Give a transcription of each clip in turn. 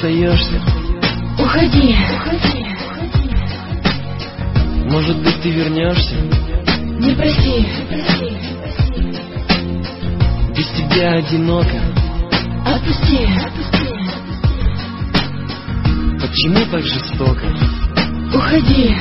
остаешься. Уходи. Может быть, ты вернешься. Не проси. Без тебя одиноко. Отпусти. Почему так жестоко? Уходи.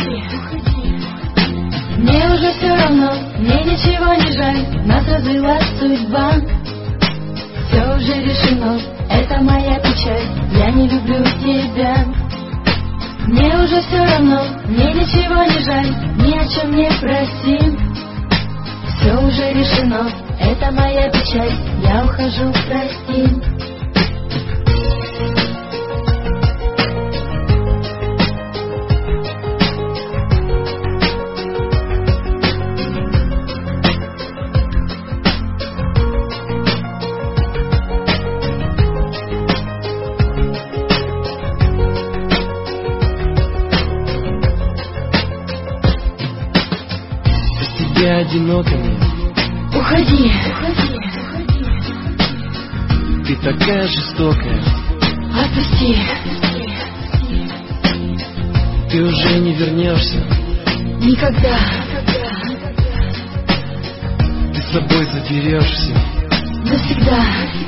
Мне уже все равно, мне ничего не жаль. Нас развела судьба. Все уже решено, это моя печаль. Я не люблю тебя. Мне уже все равно, мне ничего не жаль. Ни о чем не проси. Все уже решено, это моя печаль. Я ухожу, прости. Тебе одиноко мне. Уходи. Ты такая жестокая. Отпусти. Ты уже не вернешься. Никогда. Ты с собой заберешься. Навсегда.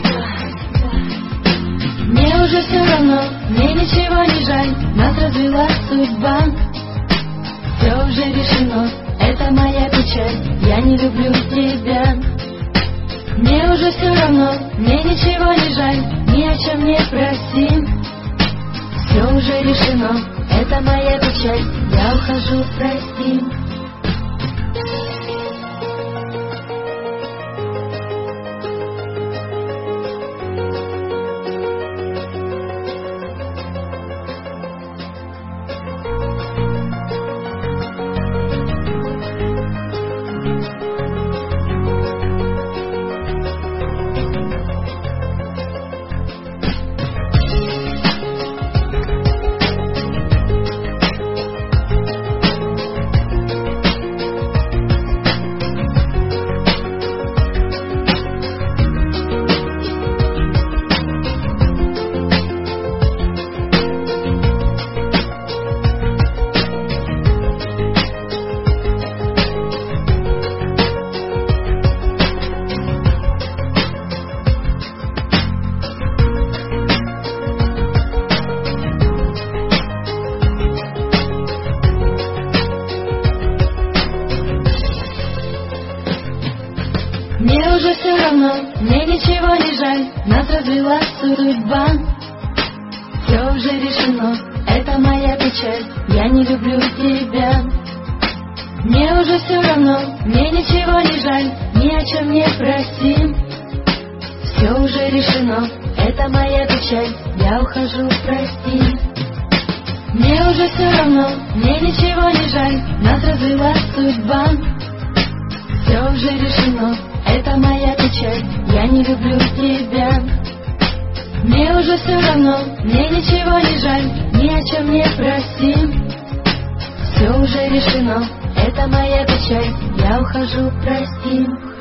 Мне уже все равно, мне ничего не жаль. Нас развела судьба. Все уже решено, это моя печаль. Я не люблю тебя. Мне уже все равно, мне ничего не жаль. Ни о чем не проси. Все уже решено, это моя печаль. Я ухожу, прости. Мне уже все равно, мне ничего не жаль. Нас развела судьба. Все уже решено, это моя печаль. Я не люблю тебя. Мне уже все равно, мне ничего не жаль. Ни о чем не проси. Все уже решено, это моя печаль. Я ухожу, прости. Мне уже все равно, мне ничего не жаль. Нас развела судьба. Все уже решено, это моя печаль. Я не люблю тебя. Мне уже все равно, мне ничего не жаль. Ни о чем не проси. Все уже решено, это моя печаль. Я ухожу, прости.